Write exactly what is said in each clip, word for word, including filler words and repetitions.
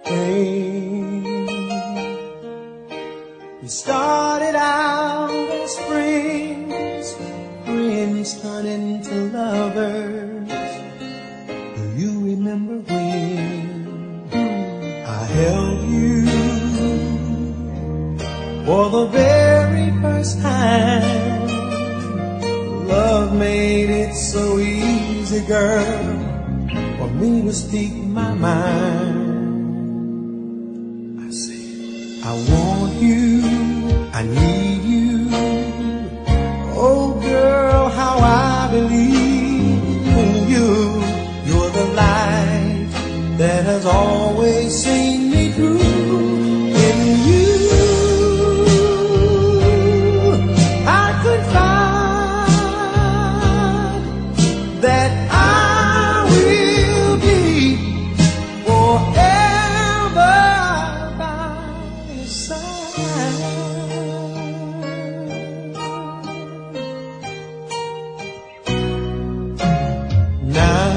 pain. We started out as friends, friends turned into lovers. Do you remember when I held you for the very first time? Love made it so easy, girl, for me to speak my mind. I said, I want you, I need you. Oh girl, how I believe in you. You're the light that has always seen me through. In you I could find that I will be forever by your side. Now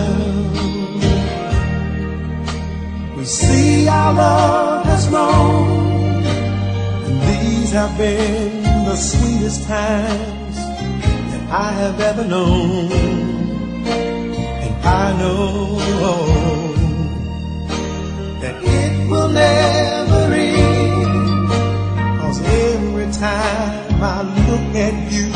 we see our love has grown, and these have been the sweetest times that I have ever known. And I know that it will never end, 'cause every time I look at you,